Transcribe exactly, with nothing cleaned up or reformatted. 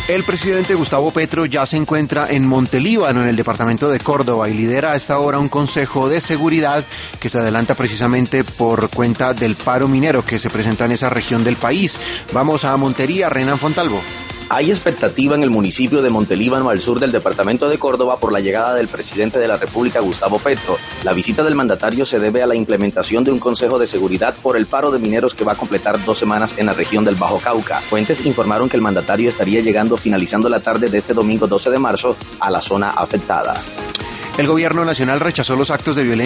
El presidente Gustavo Petro ya se encuentra en Montelíbano, en el departamento de Córdoba, y lidera a esta hora un consejo de seguridad que se adelanta precisamente por cuenta del paro minero que se presenta en esa región del país. Vamos a Montería, Renan Fontalvo. Hay expectativa en el municipio de Montelíbano, al sur del departamento de Córdoba, por la llegada del presidente de la República, Gustavo Petro. La visita del mandatario se debe a la implementación de un consejo de seguridad por el paro de mineros que va a completar dos semanas en la región del Bajo Cauca. Fuentes informaron que el mandatario estaría llegando finalizando la tarde de este domingo doce de marzo a la zona afectada. El gobierno nacional rechazó los actos de violencia